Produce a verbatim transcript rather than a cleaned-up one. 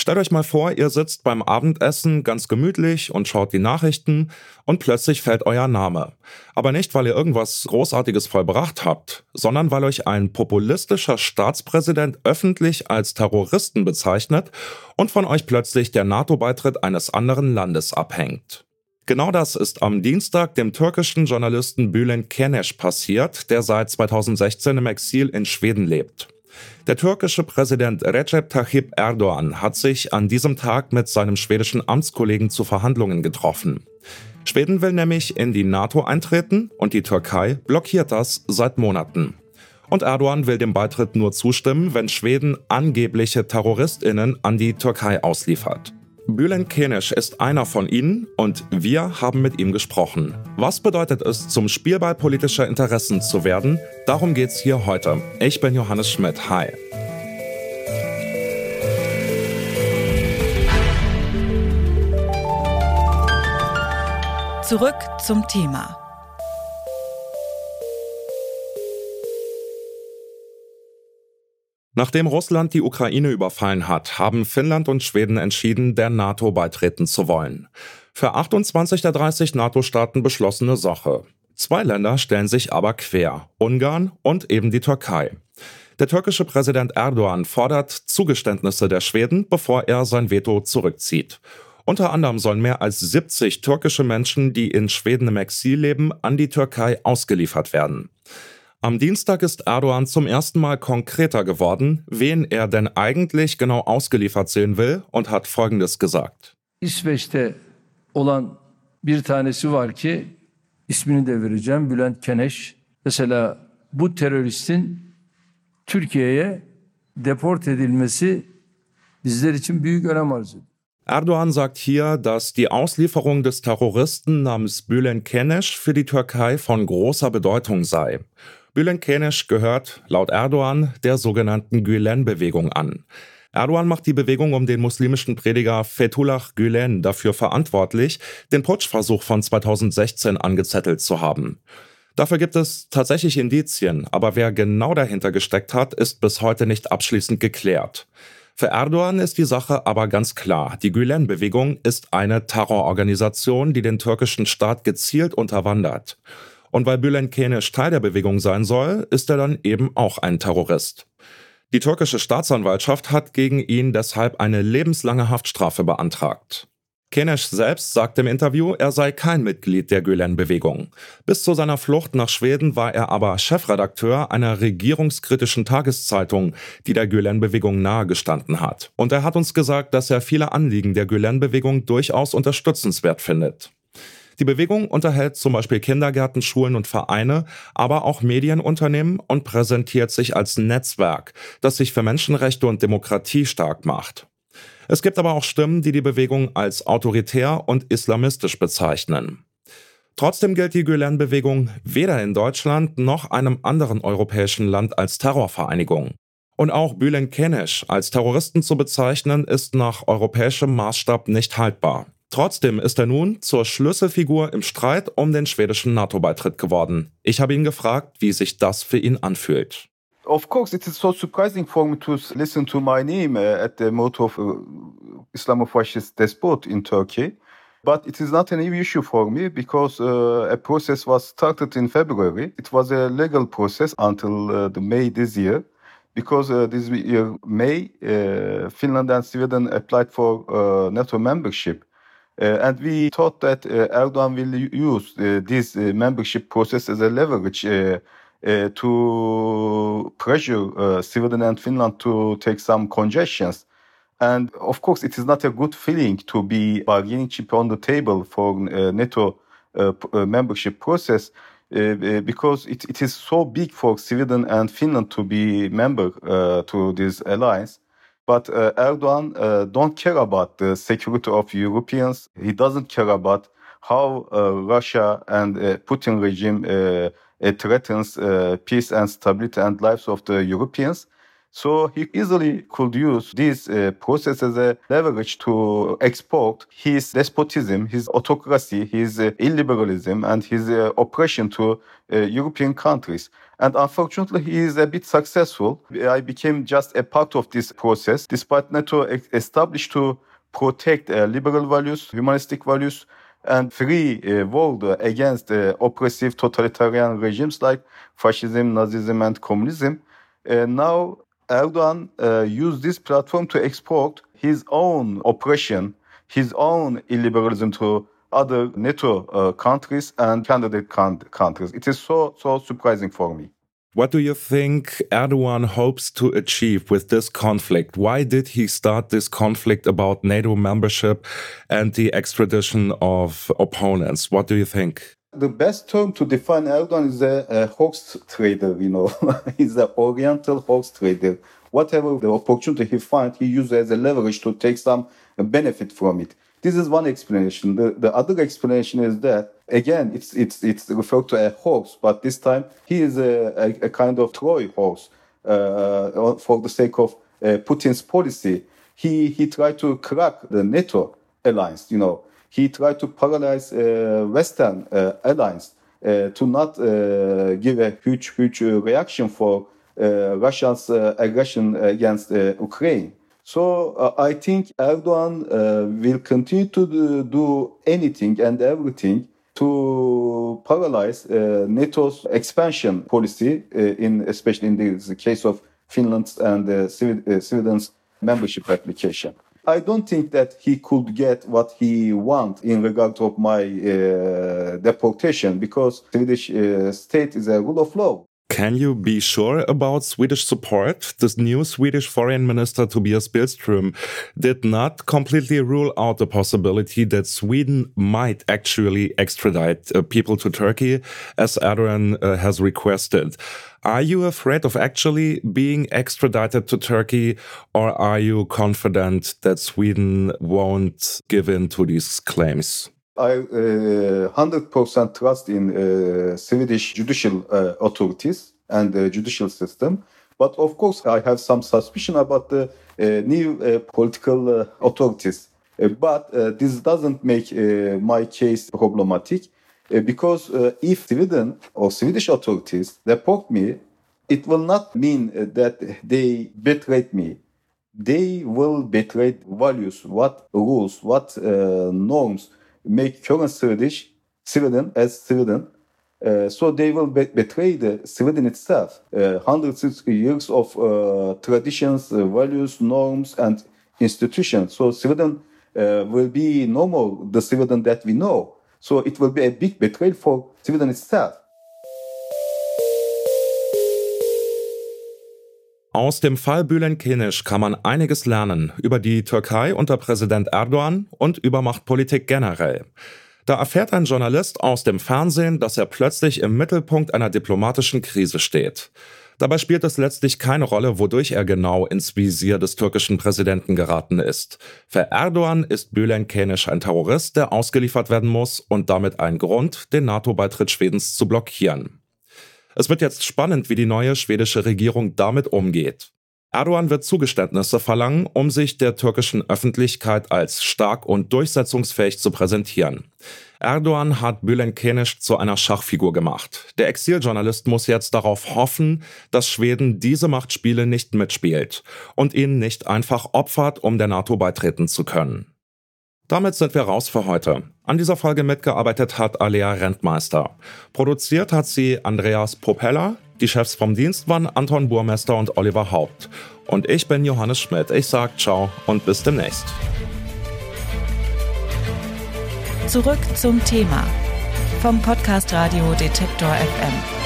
Stellt euch mal vor, ihr sitzt beim Abendessen ganz gemütlich und schaut die Nachrichten und plötzlich fällt euer Name. Aber nicht, weil ihr irgendwas Großartiges vollbracht habt, sondern weil euch ein populistischer Staatspräsident öffentlich als Terroristen bezeichnet und von euch plötzlich der NATO-Beitritt eines anderen Landes abhängt. Genau das ist am Dienstag dem türkischen Journalisten Bülent Keneş passiert, der seit zweitausendsechzehn im Exil in Schweden lebt. Der türkische Präsident Recep Tayyip Erdoğan hat sich an diesem Tag mit seinem schwedischen Amtskollegen zu Verhandlungen getroffen. Schweden will nämlich in die NATO eintreten und die Türkei blockiert das seit Monaten. Und Erdoğan will dem Beitritt nur zustimmen, wenn Schweden angebliche TerroristInnen an die Türkei ausliefert. Bülent Keneş ist einer von ihnen und wir haben mit ihm gesprochen. Was bedeutet es, zum Spielball politischer Interessen zu werden? Darum geht's hier heute. Ich bin Johannes Schmidt. Hi. Zurück zum Thema. Nachdem Russland die Ukraine überfallen hat, haben Finnland und Schweden entschieden, der NATO beitreten zu wollen. Für achtundzwanzig der dreißig NATO-Staaten beschlossene Sache. Zwei Länder stellen sich aber quer: Ungarn und eben die Türkei. Der türkische Präsident Erdoğan fordert Zugeständnisse der Schweden, bevor er sein Veto zurückzieht. Unter anderem sollen mehr als siebzig türkische Menschen, die in Schweden im Exil leben, an die Türkei ausgeliefert werden. Am Dienstag ist Erdoğan zum ersten Mal konkreter geworden, wen er denn eigentlich genau ausgeliefert sehen will, und hat Folgendes gesagt. İsveç'te olan bir tanesi var ki ismini de vereceğim, Bülent Keneş. Mesela bu teröristin Türkiye'ye deport edilmesi bizler için büyük önem arz ediyor. Erdoğan sagt hier, dass die Auslieferung des Terroristen namens Bülent Keneş für die Türkei von großer Bedeutung sei. Bülent Keneş gehört, laut Erdoğan, der sogenannten Gülen-Bewegung an. Erdoğan macht die Bewegung um den muslimischen Prediger Fethullah Gülen dafür verantwortlich, den Putschversuch von zweitausendsechzehn angezettelt zu haben. Dafür gibt es tatsächlich Indizien, aber wer genau dahinter gesteckt hat, ist bis heute nicht abschließend geklärt. Für Erdoğan ist die Sache aber ganz klar. Die Gülen-Bewegung ist eine Terrororganisation, die den türkischen Staat gezielt unterwandert. Und weil Bülent Keneş Teil der Bewegung sein soll, ist er dann eben auch ein Terrorist. Die türkische Staatsanwaltschaft hat gegen ihn deshalb eine lebenslange Haftstrafe beantragt. Keneş selbst sagt im Interview, er sei kein Mitglied der Gülen-Bewegung. Bis zu seiner Flucht nach Schweden war er aber Chefredakteur einer regierungskritischen Tageszeitung, die der Gülen-Bewegung nahegestanden hat. Und er hat uns gesagt, dass er viele Anliegen der Gülen-Bewegung durchaus unterstützenswert findet. Die Bewegung unterhält zum Beispiel Kindergärten, Schulen und Vereine, aber auch Medienunternehmen und präsentiert sich als Netzwerk, das sich für Menschenrechte und Demokratie stark macht. Es gibt aber auch Stimmen, die die Bewegung als autoritär und islamistisch bezeichnen. Trotzdem gilt die Gülen-Bewegung weder in Deutschland noch einem anderen europäischen Land als Terrorvereinigung. Und auch Bülent Keneş als Terroristen zu bezeichnen, ist nach europäischem Maßstab nicht haltbar. Trotzdem ist er nun zur Schlüsselfigur im Streit um den schwedischen NATO-Beitritt geworden. Ich habe ihn gefragt, wie sich das für ihn anfühlt. Of course, it is so surprising for me to listen to my name uh, at the motto of uh, Islamofascist despot in Turkey. But it is not a new issue for me because uh, a process was started in February. It was a legal process until uh, the May this year. Because uh, this year, May, uh, Finland and Sweden applied for uh, NATO membership. Uh, and we thought that uh, Erdoğan will use uh, this uh, membership process as a leverage uh, uh, to pressure uh, Sweden and Finland to take some concessions. And of course, it is not a good feeling to be bargaining chip on the table for uh, NATO uh, uh, membership process uh, uh, because it, it is so big for Sweden and Finland to be member uh, to this alliance. But uh, Erdoğan uh, don't care about the security of Europeans. He doesn't care about how uh, Russia and uh, Putin regime uh, it threatens uh, peace and stability and lives of the Europeans. So he easily could use this uh, process as a leverage to export his despotism, his autocracy, his uh, illiberalism, and his uh, oppression to uh, European countries. And unfortunately, he is a bit successful. I became just a part of this process, despite NATO established to protect uh, liberal values, humanistic values, and free uh, world against uh, oppressive totalitarian regimes like fascism, Nazism, and communism. Uh, now, Erdogan uh, used this platform to export his own oppression, his own illiberalism to other NATO uh, countries and candidate con- countries. It is so, so surprising for me. What do you think Erdogan hopes to achieve with this conflict? Why did he start this conflict about NATO membership and the extradition of opponents? What do you think? The best term to define Erdogan is a, a horse trader, you know. He's an oriental horse trader. Whatever the opportunity he finds, he uses as a leverage to take some benefit from it. This is one explanation. The, the other explanation is that, again, it's it's it's referred to a horse, but this time he is a, a, a kind of Troy horse uh, for the sake of uh, Putin's policy. He he tried to crack the NATO alliance, you know. He tried to paralyze uh, Western uh, alliance uh, to not uh, give a huge, huge uh, reaction for uh, Russia's uh, aggression against uh, Ukraine. So uh, I think Erdogan uh, will continue to do, do anything and everything to paralyze uh, NATO's expansion policy, uh, in especially in the, the case of Finland's and uh, Sweden's membership application. I don't think that he could get what he wants in regard of my uh, deportation, because Swedish uh, state is a rule of law. Can you be sure about Swedish support? This new Swedish Foreign Minister Tobias Billström did not completely rule out the possibility that Sweden might actually extradite uh, people to Turkey, as Erdogan uh, has requested. Are you afraid of actually being extradited to Turkey, or are you confident that Sweden won't give in to these claims? I uh, one hundred percent trust in uh, Swedish judicial uh, authorities and the judicial system. But of course, I have some suspicion about the uh, new uh, political uh, authorities. Uh, but uh, this doesn't make uh, my case problematic, uh, because uh, if Sweden or Swedish authorities deport me, it will not mean uh, that they betrayed me. They will betray values, what rules, what uh, norms make current Swedish Sweden as Sweden. Uh, so they will be- betray the Sweden itself. Uh, hundreds of years of uh, traditions, uh, values, norms, and institutions. So Sweden uh, will be no more the Sweden that we know. So it will be a big betrayal for Sweden itself. Aus dem Fall Bülent Kenes kann man einiges lernen über die Türkei unter Präsident Erdogan und über Machtpolitik generell. Da erfährt ein Journalist aus dem Fernsehen, dass er plötzlich im Mittelpunkt einer diplomatischen Krise steht. Dabei spielt es letztlich keine Rolle, wodurch er genau ins Visier des türkischen Präsidenten geraten ist. Für Erdogan ist Bülent Kenes ein Terrorist, der ausgeliefert werden muss, und damit ein Grund, den NATO-Beitritt Schwedens zu blockieren. Es wird jetzt spannend, wie die neue schwedische Regierung damit umgeht. Erdogan wird Zugeständnisse verlangen, um sich der türkischen Öffentlichkeit als stark und durchsetzungsfähig zu präsentieren. Erdogan hat Bülent Kenes zu einer Schachfigur gemacht. Der Exiljournalist muss jetzt darauf hoffen, dass Schweden diese Machtspiele nicht mitspielt und ihn nicht einfach opfert, um der NATO beitreten zu können. Damit sind wir raus für heute. An dieser Folge mitgearbeitet hat Alea Rentmeister. Produziert hat sie Andreas Propeller. Die Chefs vom Dienst waren Anton Burmester und Oliver Haupt. Und ich bin Johannes Schmidt. Ich sag ciao und bis demnächst. Zurück zum Thema vom Podcast Radio Detektor F M.